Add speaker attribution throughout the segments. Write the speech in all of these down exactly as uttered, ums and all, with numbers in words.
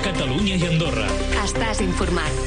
Speaker 1: Catalunya i Andorra.
Speaker 2: Estàs informat.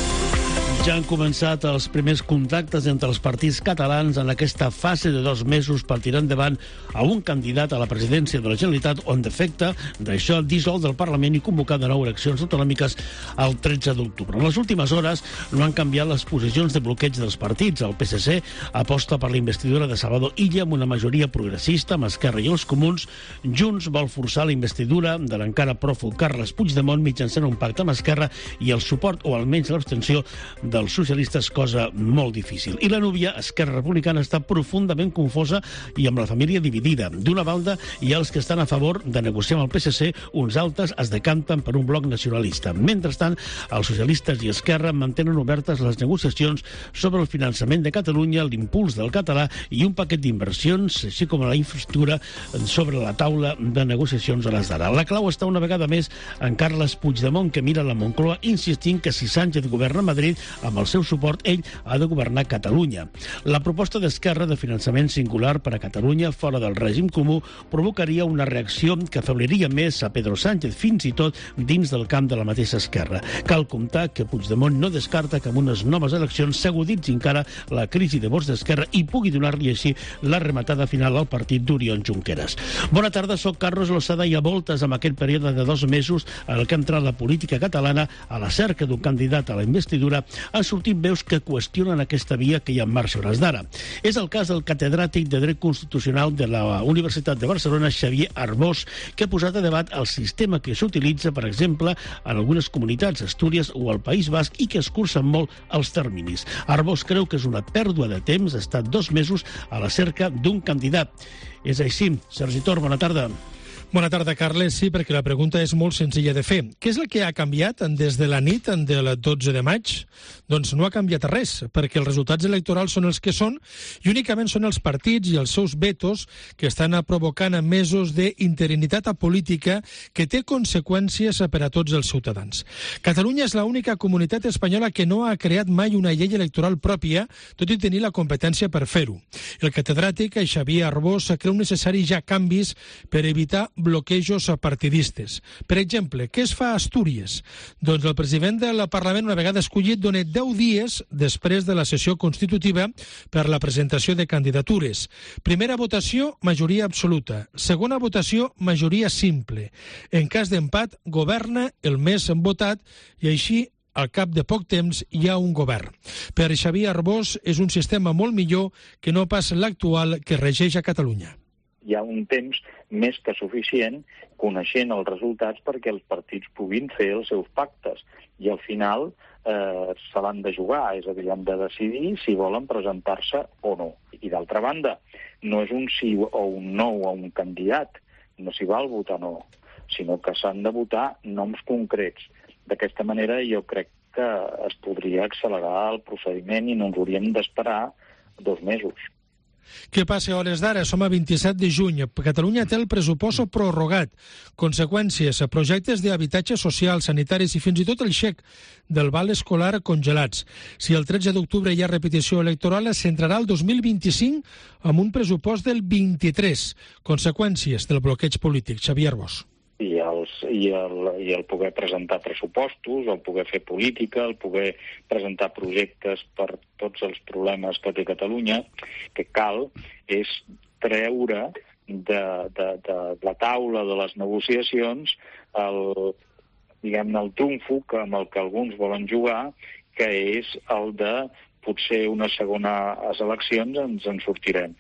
Speaker 3: Ja han començat els primers contactes entre els partits catalans en aquesta fase de dos mesos per tirar endavant a un candidat a la presidència de la Generalitat on, d'efecte, d'això dissolt del Parlament i convocar de nou eleccions autonòmiques el tretze d'octubre. En les últimes hores no han canviat les posicions de bloqueig dels partits. El P S C aposta per la investidura de Salvador Illa amb una majoria progressista amb Esquerra i els Comuns. Junts vol forçar la investidura de l'encara pròfug Carles Puigdemont mitjançant un pacte amb Esquerra i el suport o almenys l'abstenció dels socialistes, cosa molt difícil. I la núvia, Esquerra Republicana, està profundament confosa i amb la família dividida. D'una banda, hi ha els que estan a favor de negociar amb el P S C, uns altres es decanten per un bloc nacionalista. Mentrestant, els socialistes i Esquerra mantenen obertes les negociacions sobre el finançament de Catalunya, l'impuls del català i un paquet d'inversions, així com la infraestructura sobre la taula de negociacions a les d'ara. La clau està una vegada més en Carles Puigdemont, que mira la Moncloa insistint que si Sánchez governa a Madrid, amb el seu suport, ell ha de governar Catalunya. La proposta d'Esquerra de finançament singular per a Catalunya fora del règim comú provocaria una reacció que afebliria més a Pedro Sánchez, fins i tot dins del camp de la mateixa Esquerra. Cal comptar que Puigdemont no descarta que amb unes noves eleccions s'aguditzi encara la crisi de vots d'Esquerra i pugui donar-li així la rematada final al partit d'Oriol Junqueras. Bona tarda, soc Carlos Losada i a voltes amb aquest període de dos mesos en el que ha entrat la política catalana a la cerca d'un candidat a la investidura han sortit veus que qüestionen aquesta via que hi ha en marxa hores d'ara. És el cas del catedràtic de Dret Constitucional de la Universitat de Barcelona, Xavier Arbós, que ha posat a debat el sistema que s'utilitza, per exemple, en algunes comunitats, Astúries o el País Basc, i que escurcen molt els terminis. Arbós creu que és una pèrdua de temps estar dos mesos a la cerca d'un candidat. És així. Sergi Tor, bona tarda.
Speaker 4: Bona tarda, Carles. Sí, perquè la pregunta és molt senzilla de fer. Què és el que ha canviat des de la nit del dotze de maig? Doncs no ha canviat res, perquè els resultats electorals són els que són i únicament són els partits i els seus vetos que estan provocant mesos d'interinitat política que té conseqüències per a tots els ciutadans. Catalunya és l'única comunitat espanyola que no ha creat mai una llei electoral pròpia, tot i tenir la competència per fer-ho. El catedràtic Xavier Arbós creu necessari ja canvis per evitar bloquejos partidistes. Per exemple, què es fa a Astúries? Doncs el president del Parlament, una vegada escollit, dona deu dies després de la sessió constitutiva per la presentació de candidatures. Primera votació, majoria absoluta. Segona votació, majoria simple. En cas d'empat, governa el més votat i així al cap de poc temps hi ha un govern. Per Xavier Arbós és un sistema molt millor que no pas l'actual que regeix a Catalunya.
Speaker 5: Hi ha un temps més que suficient coneixent els resultats perquè els partits puguin fer els seus pactes i al final eh, se l'han de jugar, és a dir, han de decidir si volen presentar-se o no. I d'altra banda, no és un sí o un no a un candidat, no s'hi val votar no, sinó que s'han de votar noms concrets. D'aquesta manera jo crec que es podria accelerar el procediment i no ens hauríem d'esperar dos mesos.
Speaker 4: Què passa a hores d'ara? Som a vint-i-set de juny. Catalunya té el pressupost prorrogat. Conseqüències, projectes d'habitatge social, sanitaris i fins i tot el xec del val escolar congelats. Si el tretze d'octubre hi ha repetició electoral, s'entrarà el dos mil vint-i-cinc amb un pressupost del vint-i-tres. Conseqüències del bloqueig polític. Xavier Arbós.
Speaker 5: I, els, i, el, i el poder presentar pressupostos, el poder fer política, el poder presentar projectes per tots els problemes que té Catalunya, que cal és treure de, de, de la taula de les negociacions el, diguem-ne, el trumfo que, amb el que alguns volen jugar, que és el de potser unes segones eleccions ens en sortirem.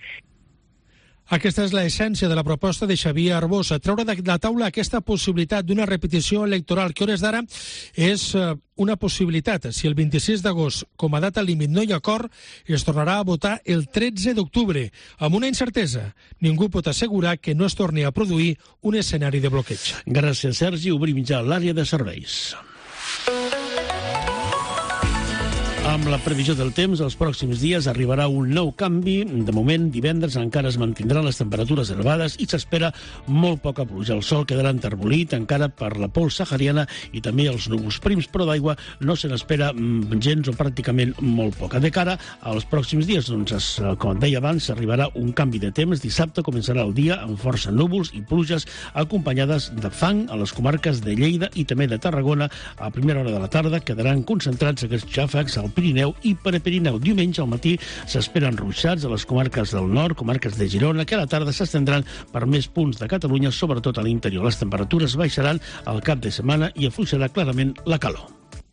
Speaker 4: Aquesta és l'essència de la proposta de Xavier Arbós, treure de la taula aquesta possibilitat d'una repetició electoral que a hores d'ara és una possibilitat. Si el vint-i-sis d'agost, com a data límit, no hi ha acord, es tornarà a votar el tretze d'octubre, amb una incertesa. Ningú pot assegurar que no es torni a produir un escenari de bloqueig.
Speaker 3: Gràcies, Sergi. Obrim ja l'àrea de serveis. Amb la previsió del temps, els pròxims dies arribarà un nou canvi. De moment, divendres encara es mantindran les temperatures elevades i s'espera molt poca pluja. El sol quedarà enterbolit encara per la pols sahariana i també els núvols prims, però d'aigua no se n'espera gens o pràcticament molt poca. De cara als pròxims dies, doncs, es, com et deia abans, arribarà un canvi de temps. Dissabte començarà el dia amb força núvols i pluges acompanyades de fang a les comarques de Lleida i també de Tarragona. A primera hora de la tarda quedaran concentrats aquests xàfecs al Pirineu i Prepirineu. Diumenge al matí s'esperen ruixats a les comarques del nord, comarques de Girona, que a la tarda s'estendran per més punts de Catalunya, sobretot a l'interior. Les temperatures baixaran al cap de setmana i afluixarà clarament la calor.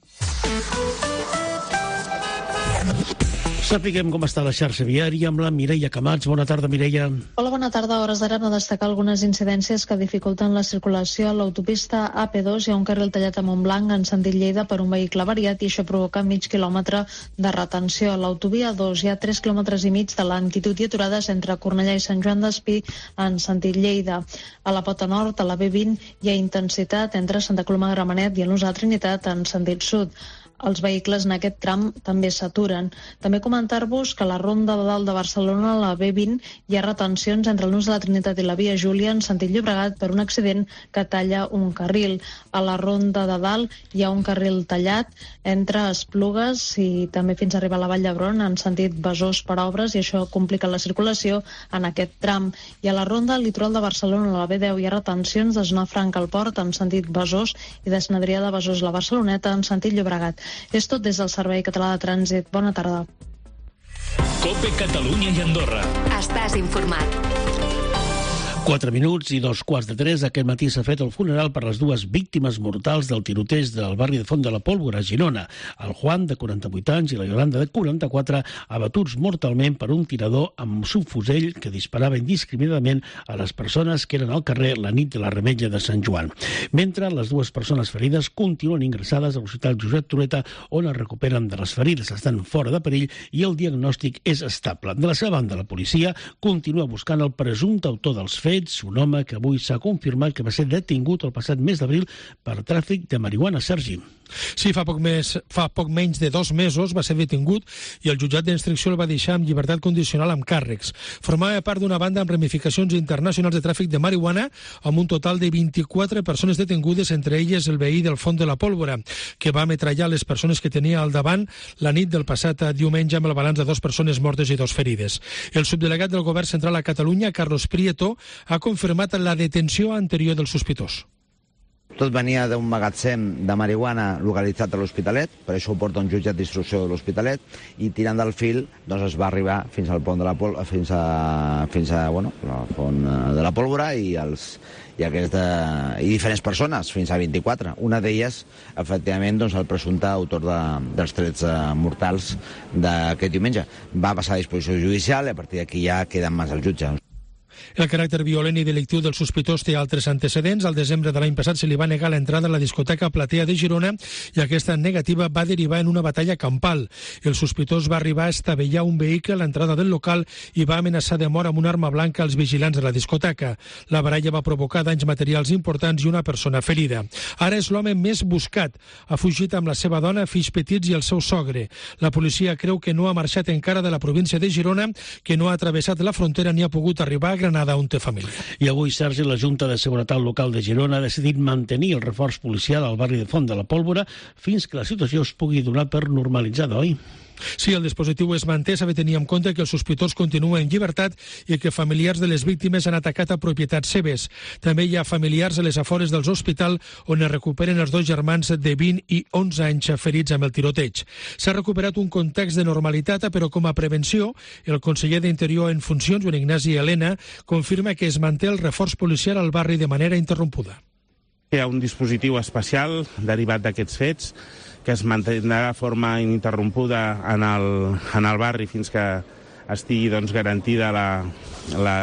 Speaker 3: Sapiguem com està la xarxa viària amb la Mireia Camats. Bona tarda, Mireia.
Speaker 1: Hola, bona tarda. A hores d'ara hem de destacar algunes incidències que dificulten la circulació a l'autopista A P dos. Hi ha un carril tallat a Montblanc en sentit Lleida per un vehicle avariat i això provoca mig quilòmetre de retenció. A l'autovia dos hi ha tres quilòmetres i mig de lentitud i aturades entre Cornellà i Sant Joan d'Espí en sentit Lleida. A la Pota Nord, a la B vint, hi ha intensitat entre Santa Coloma de Gramenet i en l'Ús de la Trinitat en sentit sud. Els vehicles en aquest tram també s'aturen. També comentar-vos que a la Ronda de Dalt de Barcelona, a la B vint, hi ha retencions entre el Nus de la Trinitat i la Via Júlia en sentit Llobregat per un accident que talla un carril. A la Ronda de Dalt hi ha un carril tallat entre Esplugues i també fins a arribar a la Vall d'Hebron en sentit Besòs per obres i això complica la circulació en aquest tram. I a la Ronda al litoral de Barcelona, a la B deu, hi ha retencions de Zona Franca al Port en sentit Besòs i de Sant Adrià de Besòs a la Barceloneta en sentit Llobregat. És tot des del Servei Català de Trànsit. Bona tarda.
Speaker 2: COPE Catalunya i Andorra.
Speaker 6: Estàs informat.
Speaker 3: Quatre minuts i dos quarts de tres. Aquest matí s'ha fet el funeral per les dues víctimes mortals del tiroteig del barri de Font de la Pólvora, a Girona. El Juan, de quaranta-vuit anys, i la Yolanda, de quaranta-quatre, abatuts mortalment per un tirador amb subfusell que disparava indiscriminadament a les persones que eren al carrer la nit de la Remetlla de Sant Joan. Mentre les dues persones ferides continuen ingressades a l'Hospital Josep Trueta, on es recuperen de les ferides, estan fora de perill i el diagnòstic és estable. De la seva banda, la policia continua buscant el presumpte autor dels fets, un home que avui s'ha confirmat que va ser detingut el passat mes d'abril per tràfic de marihuana. Sergi.
Speaker 4: Sí, fa poc, més, fa poc menys de dos mesos va ser detingut i el jutjat d'instrucció el va deixar amb llibertat condicional amb càrrecs. Formava part d'una banda amb ramificacions internacionals de tràfic de marihuana amb un total de vint-i-quatre persones detingudes, entre elles el veí del Font de la Pólvora, que va ametrallar les persones que tenia al davant la nit del passat diumenge amb el balanç de dues persones mortes i dos ferides. El subdelegat del Govern Central a Catalunya, Carlos Prieto, ha confirmat la detenció anterior del sospitós.
Speaker 7: Tot venia d'un magatzem de marihuana localitzat a l'Hospitalet, per això ho porta un jutjat d'instrucció de l'Hospitalet, i tirant del fil doncs es va arribar fins al pont de la Pol, fins a, fins a bueno, la Font de la Pólvora i, els, i, aquesta, i diferents persones, fins a vint-i-quatre. Una d'elles, efectivament, doncs, el presumpte autor de, dels trets mortals d'aquest diumenge. Va passar a disposició judicial i a partir d'aquí ja queda en mans al jutge.
Speaker 4: El caràcter violent i delictiu del sospitós té altres antecedents. Al desembre de l'any passat se li va negar l'entrada a la discoteca Platea de Girona i aquesta negativa va derivar en una batalla campal. El sospitós va arribar a estavellar un vehicle a l'entrada del local i va amenaçar de mort amb una arma blanca als vigilants de la discoteca. La baralla va provocar danys materials importants i una persona ferida. Ara és l'home més buscat. Ha fugit amb la seva dona, fills petits i el seu sogre. La policia creu que no ha marxat encara de la província de Girona, que no ha travessat la frontera ni ha pogut arribar a Granada, on té família.
Speaker 3: I avui, Sergi, la Junta de Seguretat Local de Girona ha decidit mantenir el reforç policial al barri de Font de la Pólvora fins que la situació es pugui donar per normalitzada, oi?
Speaker 4: Sí, el dispositiu es manté, s'ha de tenir en compte que el sospitós continua en llibertat i que familiars de les víctimes han atacat a propietats seves. També hi ha familiars a les afores dels hospital on es recuperen els dos germans de vint i onze anys ferits amb el tiroteig. S'ha recuperat un context de normalitat, però com a prevenció, el conseller d'Interior en funcions, Joan Ignasi Elena, confirma que es manté el reforç policial al barri de manera interrompuda.
Speaker 8: Hi ha un dispositiu especial derivat d'aquests fets que es mantindrà de forma ininterrompuda en el, en el barri fins que estigui doncs, garantida la, la,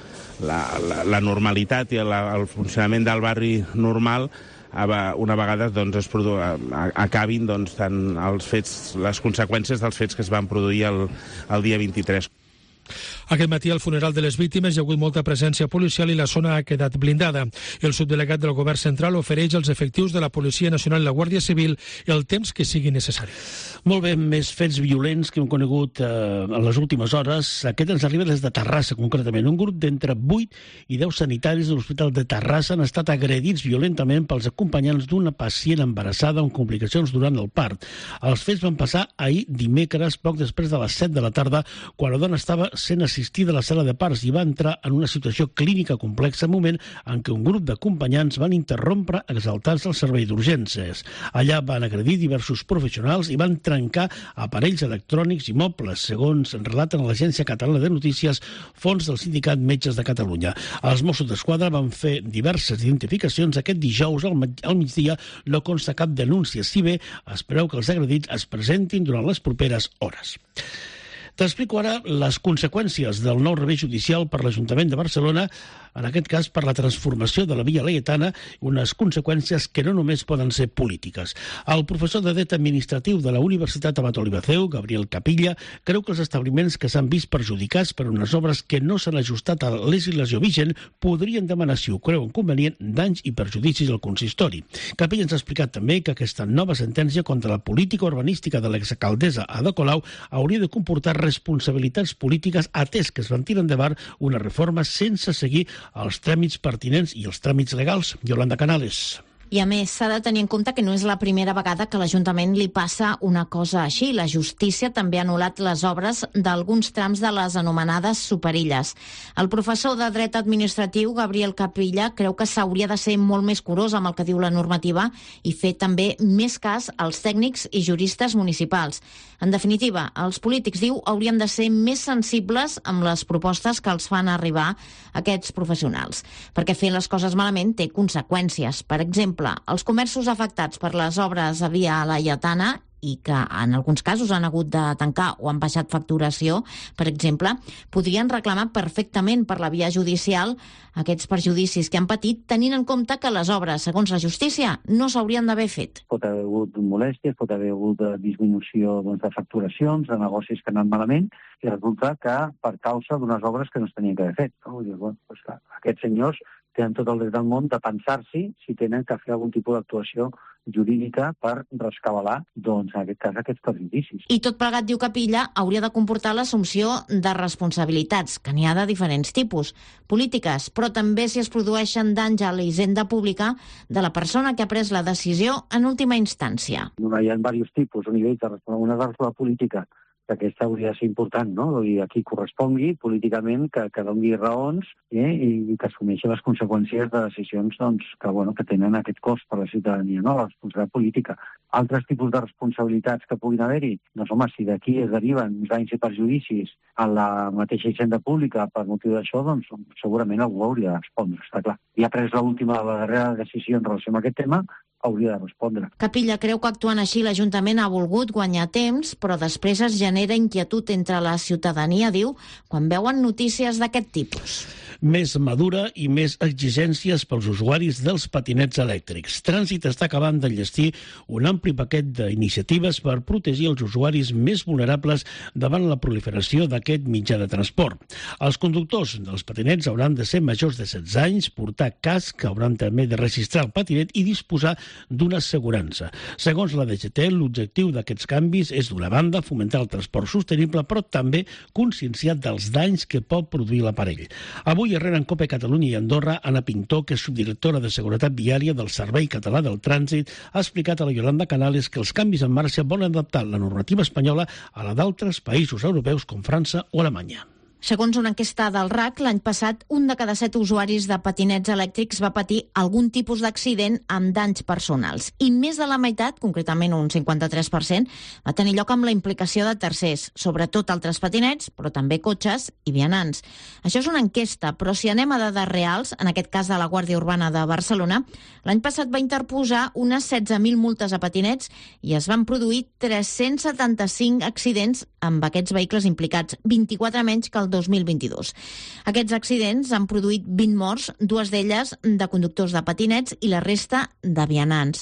Speaker 8: la, la, la normalitat i la, el funcionament del barri normal, una vegada doncs, es produ... acabin doncs, tant els fets, les conseqüències dels fets que es van produir el, el dia vint-i-tres.
Speaker 4: Aquest matí, al funeral de les víctimes, hi ha hagut molta presència policial i la zona ha quedat blindada. El subdelegat del Govern Central ofereix als efectius de la Policia Nacional i la Guàrdia Civil el temps que sigui necessari.
Speaker 3: Molt bé, més fets violents que hem conegut eh, en les últimes hores. Aquest ens arriba des de Terrassa, concretament. Un grup d'entre vuit i deu sanitaris de l'Hospital de Terrassa han estat agredits violentament pels acompanyants d'una pacient embarassada amb complicacions durant el part. Els fets van passar ahir dimecres, poc després de les set de la tarda, quan la dona estava sent assistida a la sala de parts i va entrar en una situació clínica complexa, moment en què un grup d'acompanyants van interrompre exaltats el servei d'urgències. Allà van agredir diversos professionals i van trencar aparells electrònics i mobles, segons relaten a l'Agència Catalana de Notícies, fons del Sindicat Metges de Catalunya. Els Mossos d'Esquadra van fer diverses identificacions aquest dijous al, al migdia. No consta cap denúncia, si bé es preveu que els agredits es presentin durant les properes hores. T'explico ara les conseqüències del nou revés judicial per l'Ajuntament de Barcelona, en aquest cas per la transformació de la Via Laietana, unes conseqüències que no només poden ser polítiques. El professor de dret administratiu de la Universitat Abat Olivaceu, Gabriel Capilla, creu que els establiments que s'han vist perjudicats per unes obres que no s'han ajustat a la legislació vigent podrien demanar, si ho creuen convenient, danys i perjudicis al consistori. Capilla ens ha explicat també que aquesta nova sentència contra la política urbanística de l'exalcaldessa Ada Colau hauria de comportar responsabilitats polítiques, atès que es van tirar endavant una reforma sense seguir els tràmits pertinents i els tràmits legals. Yolanda Canales.
Speaker 6: I a més, s'ha de tenir en compte que no és la primera vegada que l'Ajuntament li passa una cosa així. La justícia també ha anul·lat les obres d'alguns trams de les anomenades superilles. El professor de dret administratiu, Gabriel Capilla, creu que s'hauria de ser molt més curós amb el que diu la normativa i fer també més cas als tècnics i juristes municipals. En definitiva, els polítics, diu, hauríem de ser més sensibles amb les propostes que els fan arribar aquests professionals, perquè fer les coses malament té conseqüències. Per exemple, els comerços afectats per les obres a Via Laietana i que en alguns casos han hagut de tancar o han baixat facturació, per exemple, podrien reclamar perfectament per la via judicial aquests perjudicis que han patit, tenint en compte que les obres, segons la justícia, no s'haurien d'haver fet.
Speaker 9: Pot haver hagut molèsties, pot haver hagut disminució doncs, de facturacions, de negocis que han anat malament, i resulta que per causa d'unes obres que no es tenien que haver fet. No? Dir, bueno, doncs, clar, aquests senyors tenen tot el dret del món de pensar-s'hi si tenen que fer algun tipus d'actuació jurídica per rescabalar, doncs, en aquest cas, aquests perjudicis.
Speaker 6: I tot plegat, diu Capilla, hauria de comportar l'assumpció de responsabilitats, que n'hi ha de diferents tipus, polítiques, però també si es produeixen danys a la hisenda pública de la persona que ha pres la decisió en última instància.
Speaker 9: Hi ha diversos tipus, un nivell de responsabilitat, una de la política, que aquesta hauria de ser important, no? I aquí correspongui políticament que, que doni raons eh? i que assumeixi les conseqüències de decisions doncs, que, bueno, que tenen aquest cost per a la ciutadania, no? La responsabilitat política. Altres tipus de responsabilitats que puguin haver-hi, doncs home, si d'aquí es deriven danys i perjudicis a la mateixa hisenda pública per motiu d'això, doncs segurament algú hauria de respondre, està clar. I ha pres l'última, la darrera decisió en relació amb aquest tema, hauria de respondre.
Speaker 6: Capilla creu que actuant així l'Ajuntament ha volgut guanyar temps, però després es genera inquietud entre la ciutadania, diu, quan veuen notícies d'aquest tipus.
Speaker 3: Més madura i més exigències pels usuaris dels patinets elèctrics. Trànsit està acabant d'enllestir un ampli paquet d'iniciatives per protegir els usuaris més vulnerables davant la proliferació d'aquest mitjà de transport. Els conductors dels patinets hauran de ser majors de setze anys, portar casc, hauran també de registrar el patinet i disposar d'una assegurança. Segons la D G T, l'objectiu d'aquests canvis és, d'una banda, fomentar el transport sostenible, però també conscienciar dels danys que pot produir l'aparell. Avui arrere en COPE Catalunya i Andorra, Anna Pintor, que és subdirectora de Seguretat Viària del Servei Català del Trànsit, ha explicat a la Yolanda Canales que els canvis en marxa volen adaptar la normativa espanyola a la d'altres països europeus com França o Alemanya.
Speaker 6: Segons una enquesta del R A C, l'any passat, un de cada set usuaris de patinets elèctrics va patir algun tipus d'accident amb danys personals. I més de la meitat, concretament un cinquanta-tres per cent, va tenir lloc amb la implicació de tercers, sobretot altres patinets, però també cotxes i vianants. Això és una enquesta, però si anem a dades reals, en aquest cas de la Guàrdia Urbana de Barcelona, l'any passat va interposar unes setze mil multes a patinets i es van produir tres-cents setanta-cinc accidents amb aquests vehicles implicats, vint-i-quatre menys que el dos mil vint-i-dos. Aquests accidents han produït vint morts, dues d'elles de conductors de patinets i la resta de vianants.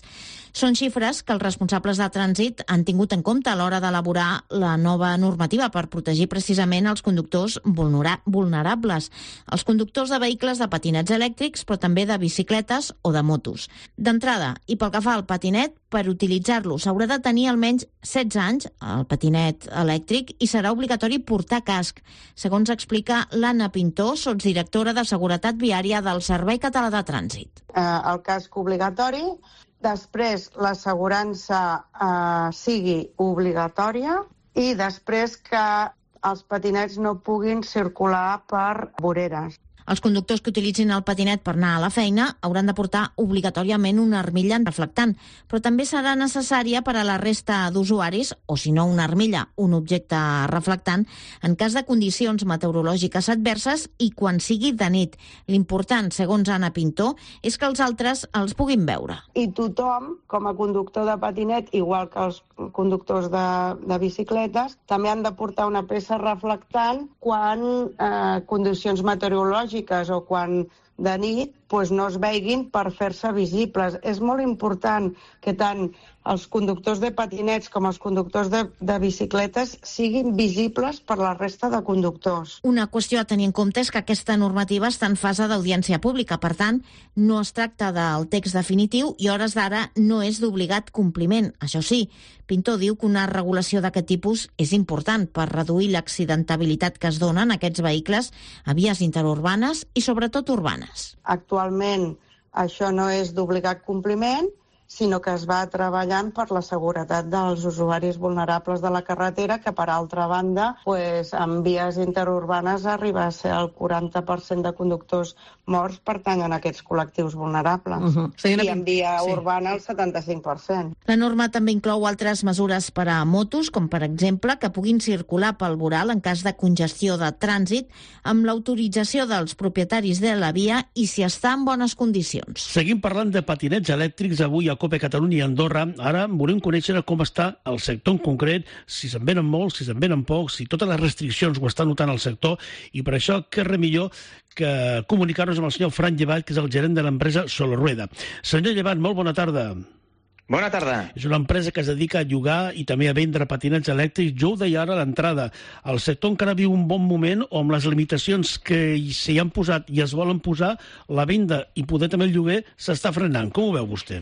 Speaker 6: Són xifres que els responsables de trànsit han tingut en compte a l'hora d'elaborar la nova normativa per protegir precisament els conductors vulnera- vulnerables, els conductors de vehicles de patinets elèctrics, però també de bicicletes o de motos. D'entrada, i pel que fa al patinet, per utilitzar-lo s'haurà de tenir almenys setze anys, el patinet elèctric, i serà obligatori portar casc, segons explica l'Anna Pintó, sotsdirectora de Seguretat Viària del Servei Català de Trànsit.
Speaker 10: Eh, el casc obligatori, després l'assegurança eh, sigui obligatòria i després que els patinets no puguin circular per voreres.
Speaker 6: Els conductors que utilitzin el patinet per anar a la feina hauran de portar obligatòriament una armilla reflectant, però també serà necessària per a la resta d'usuaris, o si no una armilla, un objecte reflectant, en cas de condicions meteorològiques adverses i quan sigui de nit. L'important, segons Anna Pintó, és que els altres els puguin veure.
Speaker 10: I tothom, com a conductor de patinet, igual que els conductors de, de bicicletes, també han de portar una peça reflectant quan eh, condicions meteorològiques o quan de nit doncs no es veiguin per fer-se visibles. És molt important que tant els conductors de patinets com els conductors de, de bicicletes siguin visibles per la resta de conductors.
Speaker 6: Una qüestió a tenir en compte és que aquesta normativa està en fase d'audiència pública, per tant, no es tracta del text definitiu i a hores d'ara no és d'obligat compliment. Això sí, Pintó diu que una regulació d'aquest tipus és important per reduir l'accidentabilitat que es dona en aquests vehicles a vies interurbanes i sobretot urbanes.
Speaker 10: Actualment això no és d'obligat compliment, sinó que es va treballant per la seguretat dels usuaris vulnerables de la carretera, que, per altra banda, pues, en vies interurbanes arriba a ser el quaranta per cent de conductors morts pertanyen a aquests col·lectius vulnerables. Uh-huh. I en via sí. urbana el setanta-cinc per cent.
Speaker 6: La norma també inclou altres mesures per a motos, com per exemple que puguin circular pel voral en cas de congestió de trànsit, amb l'autorització dels propietaris de la via i si està en bones condicions.
Speaker 3: Seguim parlant de patinets elèctrics avui a COPE Catalunya i Andorra. Ara volem conèixer com està el sector en concret, si se'n venen molts, si se'n venen pocs, si totes les restriccions ho estan notant el sector, i per això què res millor que comunicar-nos amb el senyor Fran Llevat, que és el gerent de l'empresa Solrueda. Senyor Llevat, molt bona tarda.
Speaker 11: Bona tarda.
Speaker 3: És una empresa que es dedica a llogar i també a vendre patinets elèctrics. Jo ho deia ara a l'entrada. El sector encara viu un bon moment o amb les limitacions que s'hi han posat i es volen posar, la venda i poder també el lloguer s'està frenant. Com ho veu vostè?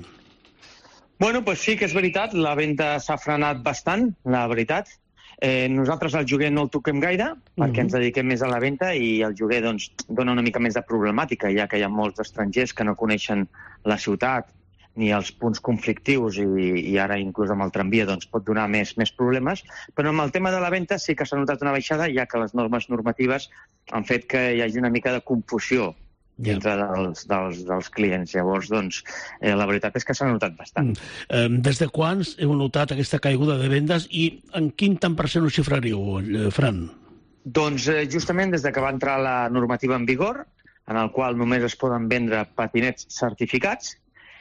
Speaker 11: Bueno, pues sí que és veritat, la venda s'ha frenat bastant, la veritat. Eh, nosaltres el lloguer no el toquem gaire, perquè uh-huh. ens dediquem més a la venda i el lloguer doncs, dona una mica més de problemàtica, ja que hi ha molts estrangers que no coneixen la ciutat ni els punts conflictius i, i ara inclús amb el tramvia doncs, pot donar més, més problemes, però amb el tema de la venda sí que s'ha notat una baixada, ja que les normes normatives han fet que hi hagi una mica de confusió dintre dels, dels, dels clients. Llavors, doncs, eh, la veritat és que s'ha notat bastant.
Speaker 3: Mm. Eh, des de quan heu notat aquesta caiguda de vendes i en quin tant per cent ho xifraríeu, Fran?
Speaker 11: Doncs eh, justament des de que va entrar la normativa en vigor, en el qual només es poden vendre patinets certificats,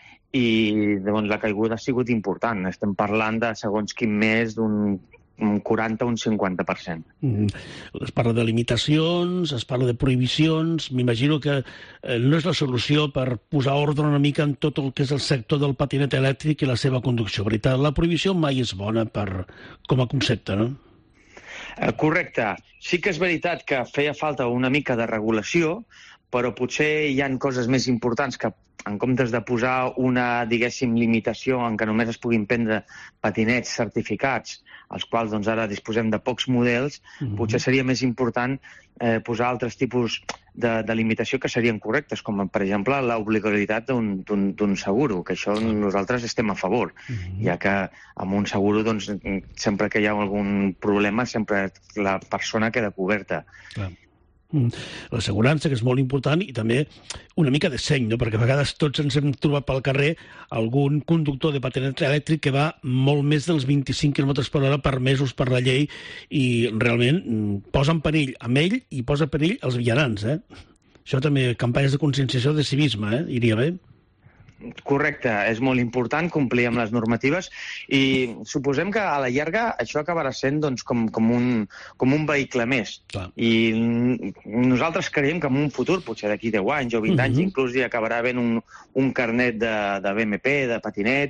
Speaker 11: i doncs, la caiguda ha sigut important. Estem parlant de segons quin mes d'un un quaranta o un cinquanta per cent.
Speaker 3: Mm. Es parla de limitacions, es parla de prohibicions. M'imagino que eh, no és la solució per posar ordre una mica en tot el que és el sector del patinet elèctric i la seva conducció. Veritat, la prohibició mai és bona per, com a concepte, no?
Speaker 11: Eh, correcte. Sí que és veritat que feia falta una mica de regulació, però potser hi ha coses més importants que, en comptes de posar una, diguéssim, limitació en què només es puguin prendre patinets certificats, els quals doncs, ara disposem de pocs models, mm-hmm. potser seria més important eh, posar altres tipus de, de limitació que serien correctes, com per exemple l'obligatorietat d'un seguro, que això nosaltres estem a favor, mm-hmm. ja que amb un seguro, doncs, sempre que hi ha algun problema, sempre la persona queda coberta.
Speaker 3: Clar. L'assegurança, que és molt important, i també una mica de seny, no? Perquè a vegades tots ens hem trobat pel carrer algun conductor de patinet elèctric que va molt més dels vint-i-cinc quilòmetres per hora permesos per la llei i realment posa en perill amb ell i posa en perill els vianants. Eh? Això també, campanyes de conscienciació de civisme, eh? Iria bé.
Speaker 11: Correcte, és molt important complir amb les normatives i suposem que a la llarga això acabarà sent doncs, com, com, un, com un vehicle més. Clar. I nosaltres creiem que en un futur, potser d'aquí deu anys o vint uh-huh. anys, inclús hi acabarà havent un, un carnet de, de B M P, de patinet,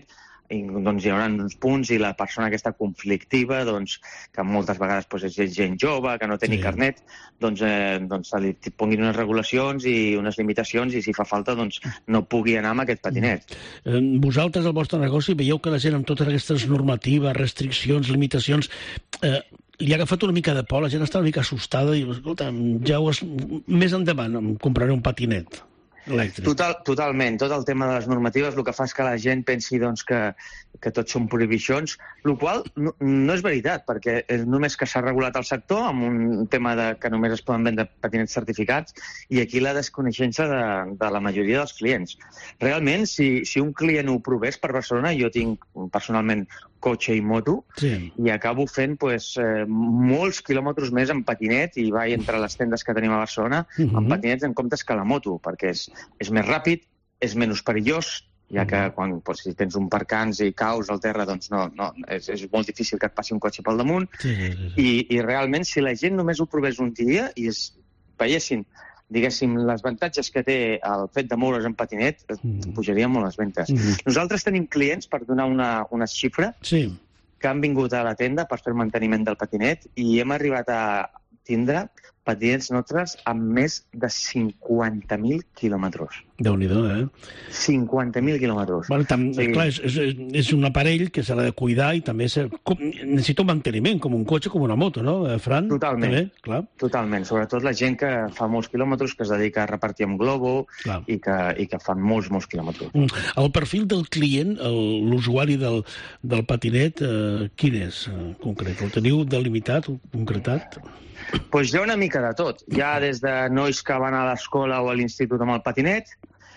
Speaker 11: i doncs hi haurà uns punts i la persona aquesta conflictiva, doncs, que moltes vegades doncs, és gent jove, que no té sí. ni carnet, doncs, eh, doncs se li ponguin unes regulacions i unes limitacions i si fa falta doncs, no pugui anar amb aquest patinet.
Speaker 3: Mm. Vosaltres, al vostre negoci, veieu que la gent amb totes aquestes normatives, restriccions, limitacions, eh, li ha agafat una mica de por, la gent està una mica assustada i, escolta, ja ho és, més endavant em compraré un patinet elèctric.
Speaker 11: Total, totalment. Tot el tema de les normatives el que fa és que la gent pensi doncs, que, que tots són prohibicions, el qual no, no és veritat, perquè és només que s'ha regulat el sector amb un tema de, que només es poden vendre patinets certificats i aquí la desconeixença de, de la majoria dels clients. Realment, si, si un client ho provés per Barcelona, jo tinc personalment cotxe i moto, sí. i acabo fent pues, eh, molts quilòmetres més en patinet i vaig entre les tendes que tenim a Barcelona uh-huh. amb patinets en comptes que la moto, perquè és, és més ràpid, és menys perillós, ja que quan, pues, si tens un percans i caus al terra, doncs no, no, és, és molt difícil que et passi un cotxe pel damunt. Sí, sí, sí. I, I realment, si la gent només ho provés un dia i es veiessin diguéssim, les avantatges que té el fet de moure's en patinet, mm. pujarien molt les ventes. Mm. Nosaltres tenim clients, per donar una, una xifra, sí. que han vingut a la tenda per fer el manteniment del patinet i hem arribat a tindre patinets nostres amb més de cinquanta mil quilòmetres.
Speaker 3: Déu-n'hi-do, eh?
Speaker 11: cinquanta mil quilòmetres.
Speaker 3: Bueno, tam, sí. Clar, és, és, és un aparell que s'ha de cuidar i també com, necessita un manteniment, com un cotxe, com una moto, no, Fran?
Speaker 11: Totalment,
Speaker 3: també, clar.
Speaker 11: Totalment. Sobretot la gent que fa molts quilòmetres, que es dedica a repartir amb globo i que, i que fan molts, molts quilòmetres.
Speaker 3: Mm. El perfil del client, l'usuari del, del patinet, eh, quin és, eh, concret? El teniu delimitat, concretat?
Speaker 11: Doncs pues hi ha una mica de tot. Hi ha des de nois que van a l'escola o a l'institut amb el patinet,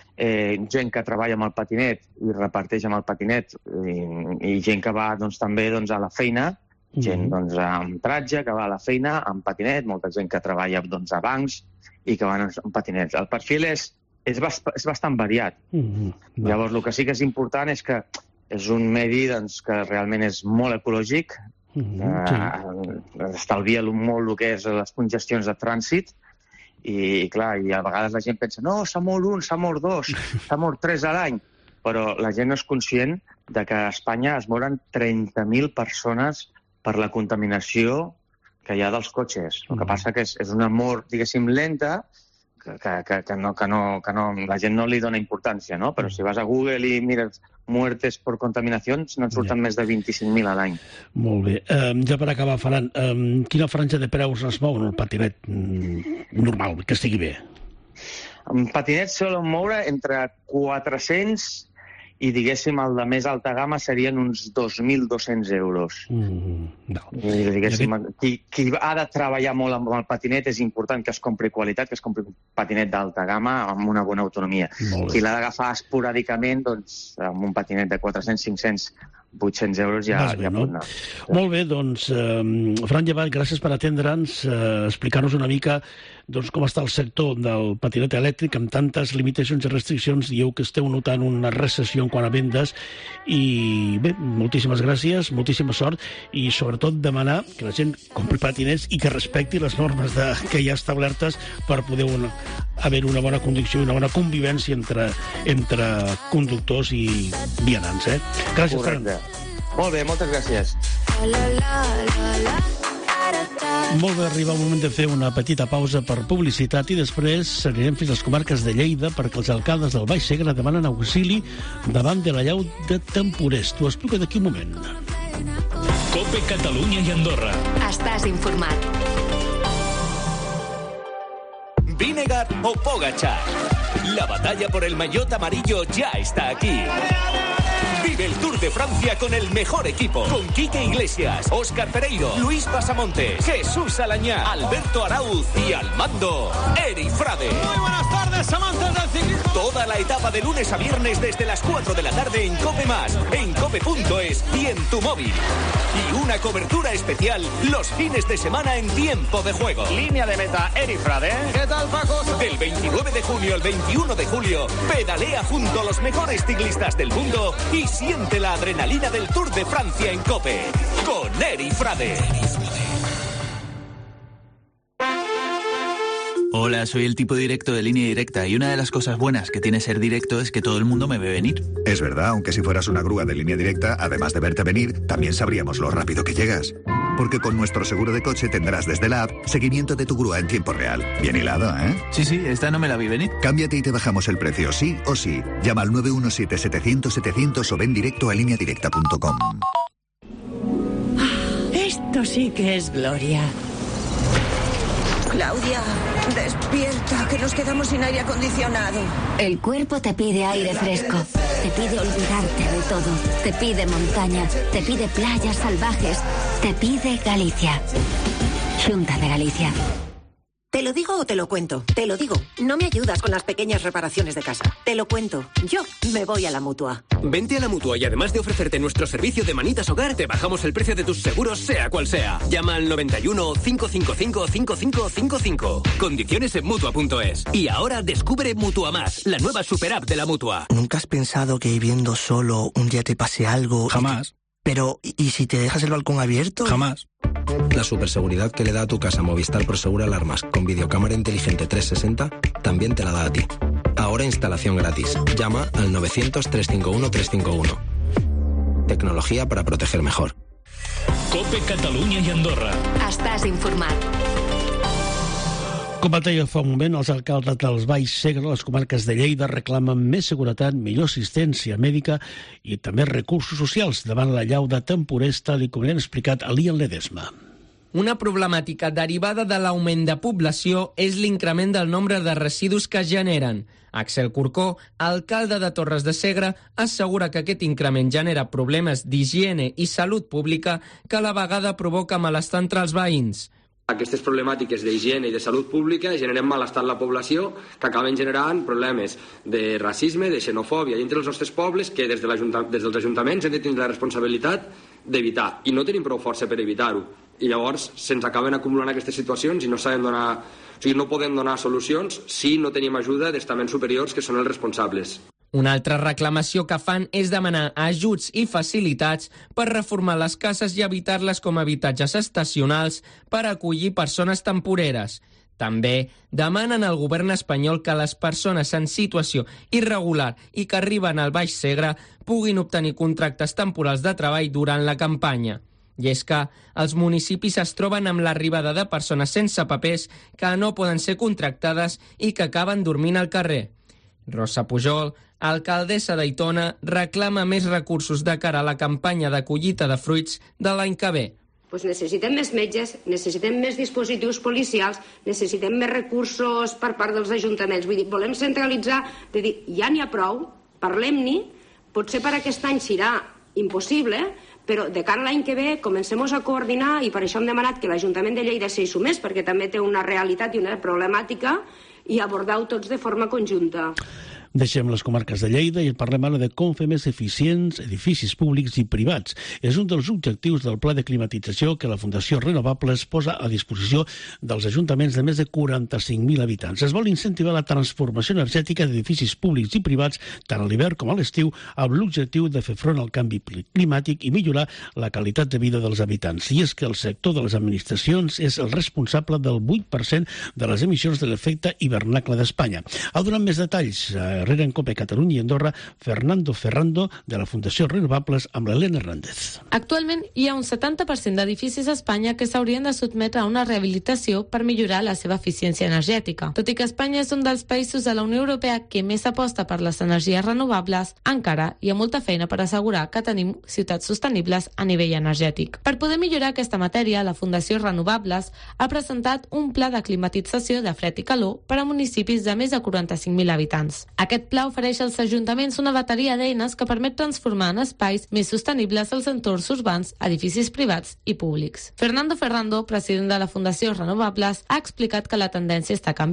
Speaker 11: eh, gent que treballa amb el patinet i reparteix amb el patinet, i, i gent que va doncs, també doncs, a la feina, gent mm-hmm. doncs, amb tratge, que va a la feina amb patinet, molta gent que treballa doncs, a bancs i que van amb patinets. El perfil és, és, bast és bastant variat. Mm-hmm. Llavors, el que sí que és important és que és un medi doncs, que realment és molt ecològic, Mm-hmm, sí. uh, estalvia molt el que és les congestions de trànsit i, clar, i a vegades la gent pensa no, s'ha mort un, s'ha mort dos, s'ha mort tres a l'any, però la gent no és conscient de que a Espanya es moren trenta mil persones per la contaminació que hi ha dels cotxes. El que passa que és, és una mort, diguéssim, lenta, que, que, que, no, que, no, que no, la gent no li dona importància, no? Però si vas a Google i mires muertes per contaminació, n'en surten ja. més de vint-i-cinc mil a l'any.
Speaker 3: Molt bé. Um, ja per acabar, Ferran, um, quina franja de preus es mou en el patinet mm, normal, que estigui bé?
Speaker 11: En patinet solen moure entre quatre-cents i, diguéssim, el de més alta gamma serien uns dos mil dos-cents euros. Mm, no. I, diguéssim, qui, qui ha de treballar molt amb el patinet és important que es compri qualitat, que es compri un patinet d'alta gamma amb una bona autonomia. Qui l'ha d'agafar esporàdicament, doncs, amb un patinet de quatre-cents, cinc-cents, vuit-cents euros ja, bé, ja no? pot anar.
Speaker 3: Molt bé, doncs, eh, Fran Llevat, gràcies per atendre'ns, eh, explicar-nos una mica doncs, com està el sector del patinet elèctric amb tantes limitacions i restriccions. Dieu que esteu notant una recessió en quant a vendes i bé, moltíssimes gràcies, moltíssima sort i sobretot demanar que la gent compri patinets i que respecti les normes de, que hi ha establertes per poder una, haver una bona conducció i una bona convivència entre, entre conductors i vianants. Eh? Gràcies, Fran.
Speaker 11: Molt bé, moltes gràcies.
Speaker 3: Molt bé, arriba el moment de fer una petita pausa per publicitat i després anirem fins a les comarques de Lleida perquè els alcaldes del Baix Segre demanen auxili davant de la llau de temporers. T'ho explico d'aquí un moment.
Speaker 2: Cope Catalunya i Andorra.
Speaker 12: Estàs informat.
Speaker 13: Vinegar o Pogačar. La batalla por el maillot amarillo ya está aquí. Vive el Tour de Francia con el mejor equipo. Con Quique Iglesias, Óscar Pereiro, Luis Pasamontes, Jesús Alañá, Alberto Arauz y al mando, Eri Frade.
Speaker 14: Muy buenas tardes, amantes del ciclismo.
Speaker 13: Toda la etapa de lunes a viernes desde las cuatro de la tarde en Cope Más, en cope punto es y en tu móvil. Y una cobertura especial los fines de semana en tiempo de juego.
Speaker 14: Línea de meta, Eri Frade. ¿Qué tal, Paco?
Speaker 13: Del veintinueve de junio al veintiuno de julio, pedalea junto a los mejores ciclistas del mundo y siente la adrenalina del Tour de Francia en Cope, con Eri Frade.
Speaker 12: Hola, soy el tipo directo de Línea Directa y una de las cosas buenas que tiene ser directo es que todo el mundo me ve venir.
Speaker 15: Es verdad, aunque si fueras una grúa de Línea Directa, además de verte venir, también sabríamos lo rápido que llegas. Porque con nuestro seguro de coche tendrás desde la app seguimiento de tu grúa en tiempo real. Bien hilado, ¿eh?
Speaker 12: Sí, sí, esta no me la vi venir.
Speaker 15: Cámbiate y te bajamos el precio, sí o sí. Llama al nueve uno siete, setecientos, setecientos o ven directo a línea directa punto com.
Speaker 16: Esto sí que es gloria.
Speaker 17: Claudia, despierta, que nos quedamos sin aire acondicionado.
Speaker 18: El cuerpo te pide aire fresco, te pide olvidarte de todo, te pide montaña, te pide playas salvajes, te pide Galicia. Xunta de Galicia.
Speaker 17: ¿Te lo digo o te lo cuento? Te lo digo. No me ayudas con las pequeñas reparaciones de casa. Te lo cuento. Yo me voy a la Mutua.
Speaker 19: Vente a la Mutua y además de ofrecerte nuestro servicio de manitas hogar, te bajamos el precio de tus seguros sea cual sea. Llama al noventa y uno, cinco cinco cinco, cinco cinco cinco cinco. Condiciones en Mutua punto es. Y ahora descubre Mutua Más, la nueva super app de la Mutua.
Speaker 20: ¿Nunca has pensado que viviendo solo un día te pase algo?
Speaker 21: Jamás.
Speaker 20: Pero, ¿y si te dejas el balcón abierto?
Speaker 21: Jamás. La superseguridad que le da a tu casa Movistar Prosegur Alarmas con videocámara inteligente trescientos sesenta también te la da a ti. Ahora instalación gratis. Llama al novecientos, trescientos cincuenta y uno, trescientos cincuenta y uno. Tecnología para proteger mejor.
Speaker 2: Cope Catalunya i Andorra.
Speaker 18: Estàs informat.
Speaker 3: Com a deia fa un moment, els alcaldes dels Baix Segre, les comarques de Lleida, reclamen més seguretat, millor assistència mèdica i també recursos socials davant la llau de temporers, tal com li han explicat a l'Ian Ledesma.
Speaker 22: Una problemàtica derivada de l'augment de població és l'increment del nombre de residus que es generen. Axel Corcó, alcalde de Torres de Segre, assegura que aquest increment genera problemes d'higiene i salut pública que a la vegada provoca malestar entre els veïns.
Speaker 23: Aquestes problemàtiques d'higiene i de salut pública generen malestar en la població que acaben generant problemes de racisme, de xenofòbia entre els nostres pobles que des, de des dels ajuntaments hem de tenir la responsabilitat d'evitar i no tenim prou força per evitar-ho. I llavors se'ns acaben acumulant aquestes situacions i no sabem donar, o sigui, no podem donar solucions si no tenim ajuda d'estaments superiors que són els responsables.
Speaker 22: Una altra reclamació que fan és demanar ajuts i facilitats per reformar les cases i habitar-les com a habitatges estacionals per acollir persones temporeres. També demanen al govern espanyol que les persones en situació irregular i que arriben al Baix Segre puguin obtenir contractes temporals de treball durant la campanya. I és que els municipis es troben amb l'arribada de persones sense papers que no poden ser contractades i que acaben dormint al carrer. Rosa Pujol, alcaldessa d'Aitona, reclama més recursos de cara a la campanya de collita de fruits de l'any que ve.
Speaker 24: Pues necessitem més metges, necessitem més dispositius policials, necessitem més recursos per part dels ajuntaments. Vull dir, volem centralitzar, de dir, ja n'hi ha prou, parlem-n'hi, potser per aquest any serà impossible, però de cara a l'any que ve comencem a coordinar i per això hem demanat que l'Ajuntament de Lleida s'hi sumés, perquè també té una realitat i una problemàtica i abordar-ho tots de forma conjunta.
Speaker 3: Deixem les comarques de Lleida i parlem ara de com fer més eficients edificis públics i privats. És un dels objectius del pla de climatització que la Fundació Renovables posa a disposició dels ajuntaments de més de quaranta-cinc mil habitants. Es vol incentivar la transformació energètica d'edificis públics i privats tant a l'hivern com a l'estiu amb l'objectiu de fer front al canvi climàtic i millorar la qualitat de vida dels habitants. I és que el sector de les administracions és el responsable del vuit per cent de les emissions de l'efecte hivernacle d'Espanya. Ha donat més detalls darrere en Cope Catalunya i Andorra, Fernando Ferrando, de la Fundació Renovables, amb l'Helena Hernández.
Speaker 25: Actualment hi ha un setanta per cent d'edificis a Espanya que s'haurien de sotmetre a una rehabilitació per millorar la seva eficiència energètica. Tot i que Espanya és un dels països de la Unió Europea que més aposta per les energies renovables, encara hi ha molta feina per assegurar que tenim ciutats sostenibles a nivell energètic. Per poder millorar aquesta matèria, la Fundació Renovables ha presentat un pla de climatització de fred i calor per a municipis de més de quaranta-cinc mil habitants. Aquest pla ofereix als ajuntaments una bateria d'eines que permet transformar en espais més sostenibles els entorns urbans, edificis privats i públics. Fernando Ferrando, president de la Fundació Renovables, ha explicat que la tendència està canviant.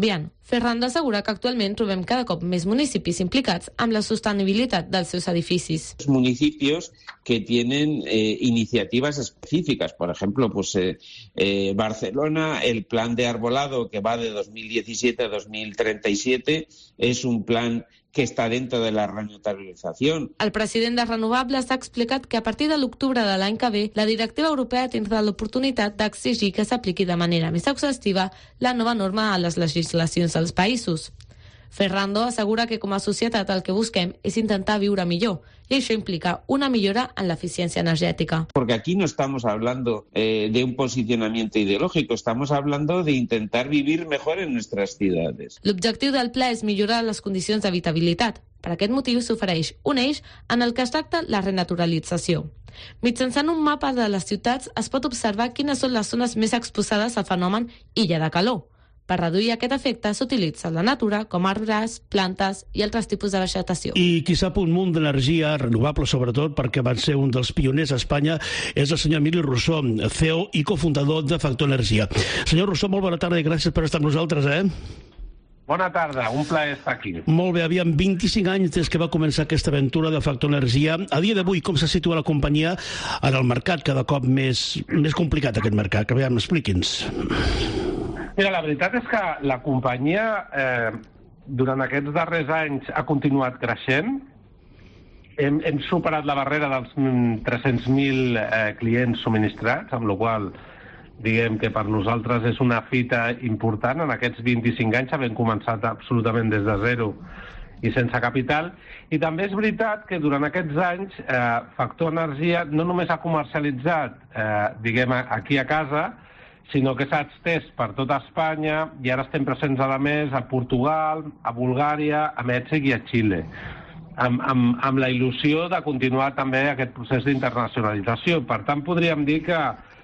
Speaker 25: Ferrando assegura que actualment trobem cada cop més municipis implicats amb la sostenibilitat dels seus edificis.
Speaker 1: Municipios que tienen eh, iniciativas específicas. Por ejemplo, pues eh, eh, Barcelona, el plan de arbolado que va de dos mil diecisiete a dos mil treinta y siete es un plan que està dentro de la renotabilizació.
Speaker 25: El president de Renovables ha explicat que a partir de l'octubre de l'any que ve, la directiva europea tindrà l'oportunitat d'exigir que s'apliqui de manera més exhaustiva la nova norma a les legislacions dels països. Ferrando assegura que com a societat el que busquem és intentar viure millor, y això implica una millora en l'eficiència energètica.
Speaker 1: Porque aquí no estamos hablando eh, de un posicionamiento ideológico, estamos hablando de intentar vivir mejor en nuestras ciudades.
Speaker 25: L'objectiu del pla és millorar les condicions d'habitabilitat. Per aquest motiu s'ofereix un eix en el que es tracta la renaturalització. Mitjançant un mapa de les ciutats es pot observar quines són les zones més exposades al fenomen illa de calor. Per reduir aquest efecte s'utilitza la natura com arbres, plantes i altres tipus de vegetació.
Speaker 3: I qui sap un munt d'energia renovable, sobretot perquè van ser un dels pioners a Espanya, és el senyor Emili Rousseau, C E O i cofundador de Factor Energia. Senyor Rousseau, molt bona tarda i gràcies per estar amb nosaltres, eh?
Speaker 4: Bona tarda, un plaer estar aquí.
Speaker 3: Molt bé, aviam, vint-i-cinc anys des que va començar aquesta aventura de Factor Energia. A dia d'avui, com se situa la companyia en el mercat, cada cop més, més complicat aquest mercat? Que aviam, expliqui'ns.
Speaker 4: Mira, la veritat és que la companyia eh, durant aquests darrers anys ha continuat creixent. Hem, hem superat la barrera dels tres-cents mil eh, clients subministrats, amb la qual diguem que per nosaltres és una fita important. En aquests vint-i-cinc anys havent començat absolutament des de zero i sense capital. I també és veritat que durant aquests anys eh, Factor Energia no només ha comercialitzat eh, diguem aquí a casa, sinó que s'ha estès per tota Espanya i ara estem presents a més a Portugal, a Bulgària, a Mèxic i a Xile, amb, amb, amb la il·lusió de continuar també aquest procés d'internacionalització. Per tant, podríem dir que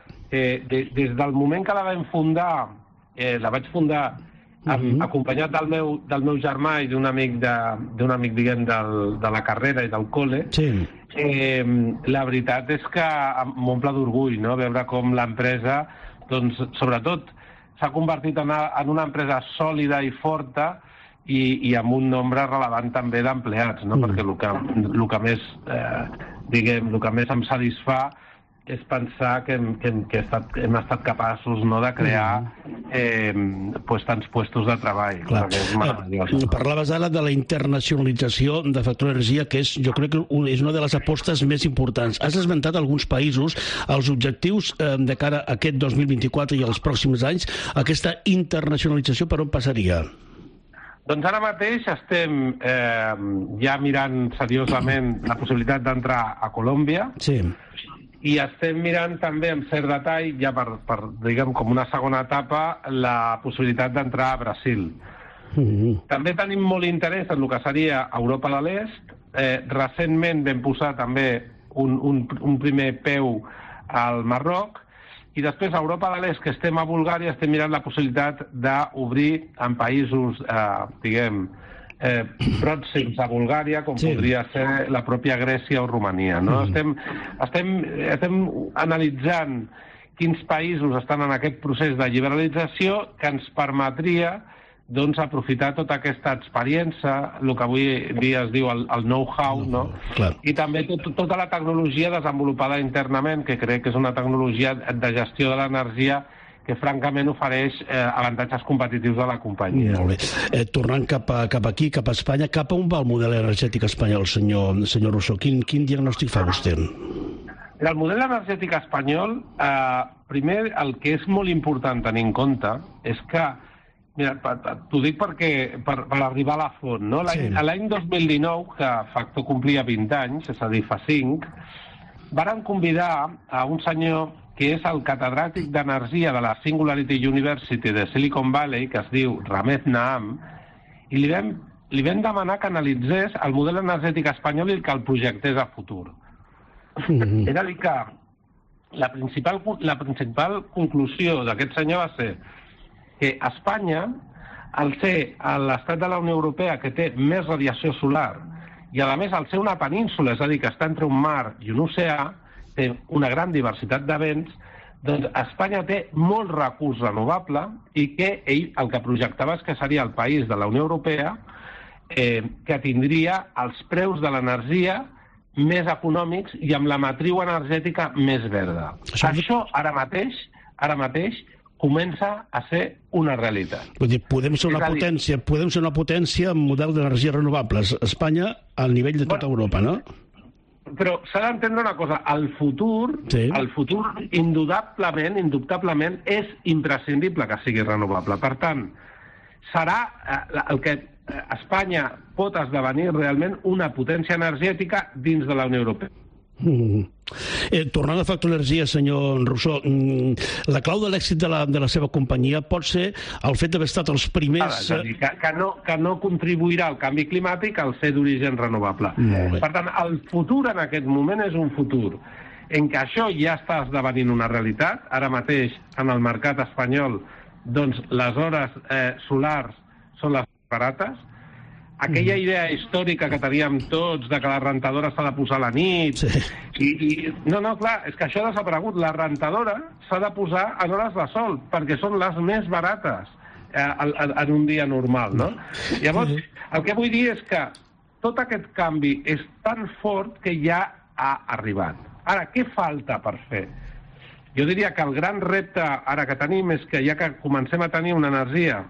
Speaker 4: eh, de, des del moment que la vam fundar, eh, la vaig fundar amb, mm-hmm. acompanyat del meu, del meu germà i d'un amic, de, d'un amic diguem, del, de la carrera i del col·le, sí. eh, la veritat és que m'omple d'orgull, no?, veure com l'empresa doncs, sobretot, s'ha convertit en una, en una empresa sòlida i forta i, i amb un nombre relevant també d'empleats, no? Mm. Perquè el que, el que més, eh, diguem, el que més em satisfà és pensar que, hem, que, hem, que he estat, hem estat capaços, no, de crear eh, pues, tants puestos de treball.
Speaker 3: Clar.
Speaker 4: Que és meravellós.
Speaker 3: Parlaves ara de la internacionalització de Factor Energia, que és, jo crec que és una de les apostes més importants. Has esmentat alguns països, els objectius eh, de cara a aquest dos mil vint-i-quatre i als pròxims anys, aquesta internacionalització per on passaria?
Speaker 4: Doncs ara mateix estem eh, ja mirant seriosament la possibilitat d'entrar a Colòmbia. Sí. I estem mirant també amb cert detall, ja per, per diguem, com una segona etapa, la possibilitat d'entrar a Brasil. Mm-hmm. També tenim molt interès en el que seria Europa de l'Est. Eh, recentment vam posar també un, un, un primer peu al Marroc, i després a Europa de l'Est, que estem a Bulgària, estem mirant la possibilitat d'obrir en països, eh, diguem, Eh, pròxims a Bulgària, com sí. podria ser la pròpia Grècia o Romania. No? Mm. Estem, estem, estem analitzant quins països estan en aquest procés de liberalització que ens permetria doncs, aprofitar tota aquesta experiència, el que avui dia es diu el, el know-how, no? Clar. I també tot, tota la tecnologia desenvolupada internament, que crec que és una tecnologia de gestió de l'energia que francament ofereix eh, avantatges competitius de la companyia.
Speaker 3: Molt bé. Eh, tornant cap, a, cap aquí, cap a Espanya, cap a on va el model energètic espanyol, senyor, senyor Rousseau? Quin, quin diagnòstic fa vostè?
Speaker 4: El model energètic espanyol, eh, primer, el que és molt important tenir en compte és que, mira, t'ho dic perquè, per, per arribar a la font, no? L'any, sí. L'any dos mil dinou, que Factor complia vint anys, és a dir, fa cinc, varen convidar a un senyor que és el catedràtic d'energia de la Singularity University de Silicon Valley, que es diu Ramez Naam, i li vam, li vam demanar que analitzés el model energètic espanyol i que el projectés a futur. Mm-hmm. És a dir que la principal, la principal conclusió d'aquest senyor va ser que Espanya, al ser l'estat de la Unió Europea que té més radiació solar i, a més, al ser una península, és a dir, que està entre un mar i un oceà, té una gran diversitat de vents, Doncs Espanya té molt recurs renovable i que ell el que projectava és que seria el país de la Unió Europea eh, que tindria els preus de l'energia més econòmics i amb la matriu energètica més verda. Això, Això ara mateix, ara mateix comença a ser una realitat.
Speaker 3: Vull dir, podem ser una potència, podem ser una potència amb model d'energies renovables. Espanya al nivell de tota Europa, no?
Speaker 4: Però s'ha d'entendre una cosa, el futur, sí. el futur indudablement, indubtablement és imprescindible que sigui renovable. Per tant, serà el que Espanya pot esdevenir realment una potència energètica dins de la Unió Europea.
Speaker 3: Mm. Eh, tornant a Factor Energia, senyor Rousseau, mm, la clau de l'èxit de, la, de la seva companyia pot ser el fet d'haver estat els primers...
Speaker 4: Ah, dir, que, que, no, que no contribuirà al canvi climàtic al ser d'origen renovable. Per tant, el futur en aquest moment és un futur en què això ja està esdevenint una realitat. Ara mateix, en el mercat espanyol, doncs, les hores eh, solars són les barates. Aquella idea històrica que teníem tots de que la rentadora s'ha de posar a la nit... Sí. I, i, no, no, clar, és que això ha desaparegut. La rentadora s'ha de posar en hores de sol, perquè són les més barates eh, en un dia normal, no? Llavors, el que vull dir és que tot aquest canvi és tan fort que ja ha arribat. Ara, què falta per fer? Jo diria que el gran repte ara que tenim és que ja que comencem a tenir una energia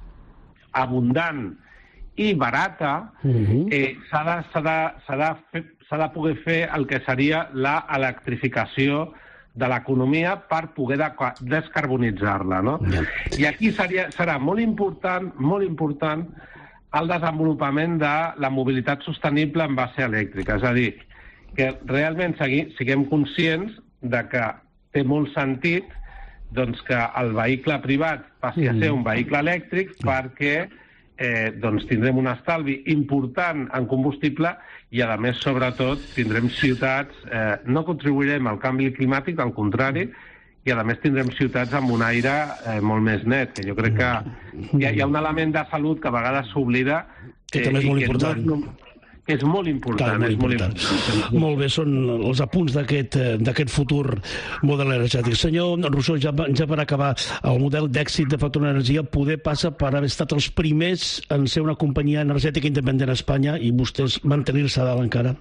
Speaker 4: abundant i barata, eh, s'ha de, s'ha de, s'ha de, fer, s'ha de poder fer el que seria l'electrificació de l'economia per poder de, descarbonitzar-la, no? I aquí seria, serà molt important, molt important el desenvolupament de la mobilitat sostenible en base elèctrica. És a dir, que realment segui, siguem conscients de que té molt sentit doncs, que el vehicle privat passi a ser un vehicle elèctric perquè Eh, doncs tindrem un estalvi important en combustible i, a més, sobretot, tindrem ciutats... Eh, no contribuirem al canvi climàtic, al contrari, i, a més, tindrem ciutats amb un aire eh, molt més net, que jo crec que hi ha, hi ha un element de salut que a vegades s'oblida eh,
Speaker 3: que també és molt important.
Speaker 4: No és, que és molt important.
Speaker 3: Clar, molt,
Speaker 4: és molt
Speaker 3: important.
Speaker 4: important.
Speaker 3: Molt bé, són els apunts d'aquest futur model energètic. Senyor Rousseau, ja, ja per acabar, el model d'èxit de Factor Energia poder passa per haver estat els primers en ser una companyia energètica independent a Espanya i vostès mantenir-se a dalt encara?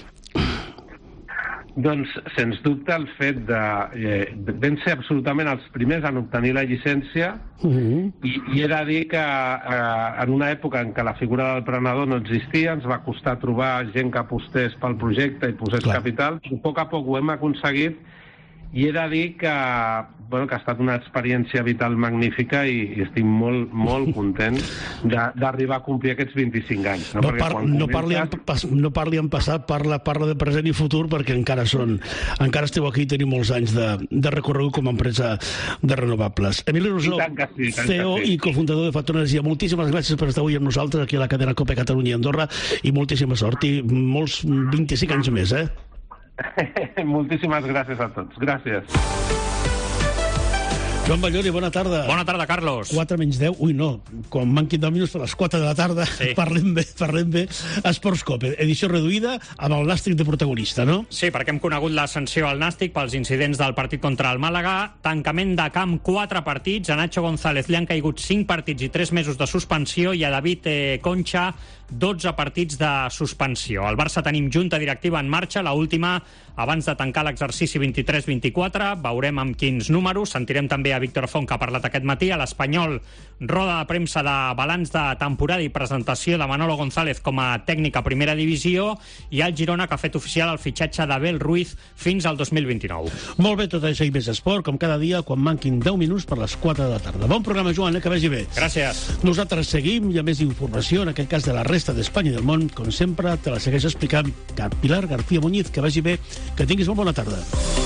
Speaker 4: Doncs, sens dubte, el fet de... Eh, vam ser absolutament els primers en obtenir la llicència uh-huh. i, i era dir que eh, en una època en què la figura del prenedor no existia, ens va costar trobar gent que apostés pel projecte i posés Clar. capital, però a poc a poc ho hem aconseguit i he de dir que, bueno, que ha estat una experiència vital magnífica i, i estic molt, molt content d'arribar a complir aquests vint-i-cinc anys.
Speaker 3: No, no, par no, parli en, no parli en passat, parla, parla de present i futur, perquè encara són, encara esteu aquí i teniu molts anys de, de recorregut com a empresa de renovables. Emili Rousseau, sí, C E O sí. i cofundador de Factor Energia, moltíssimes gràcies per estar avui amb nosaltres aquí a la cadena COPE Catalunya i Andorra i moltíssima sort i molts vint-i-cinc anys més, eh?
Speaker 4: Moltíssimes gràcies a tots. Gràcies.
Speaker 3: Joan Ballori, bona tarda.
Speaker 5: Bona tarda, Carlos.
Speaker 3: quatre menys deu, ui no, quan manquin deu minuts per les quatre de la tarda, sí. parlem bé, parlem bé. Esports Cope, edició reduïda amb el Nàstic de protagonista, no?
Speaker 5: Sí, perquè hem conegut la sanció al Nàstic pels incidents del partit contra el Màlaga, tancament de camp quatre partits, a Nacho González li han caigut cinc partits i tres mesos de suspensió i a David eh, Concha dotze partits de suspensió. Al Barça tenim junta directiva en marxa, la última abans de tancar l'exercici vint-i-tres vint-i-quatre, veurem amb quins números, sentirem també a Víctor Font, que ha parlat aquest matí, a l'Espanyol, roda de premsa de balanç de temporada i presentació de Manolo González com a tècnic a primera divisió, i al Girona, que ha fet oficial el fitxatge d'Abel Ruiz fins al dos mil vint-i-nou.
Speaker 3: Molt bé, tot això i més esport, com cada dia, quan manquin deu minuts per les quatre de la tarda. Bon programa, Joan, eh? Que vagi bé.
Speaker 5: Gràcies.
Speaker 3: Nosaltres seguim, hi ha més informació, en aquest cas de la resta d'Espanya i del món, com sempre, te la segueix explicant Pilar García Muñiz. Que vagi bé, que tinguis molt bona tarda.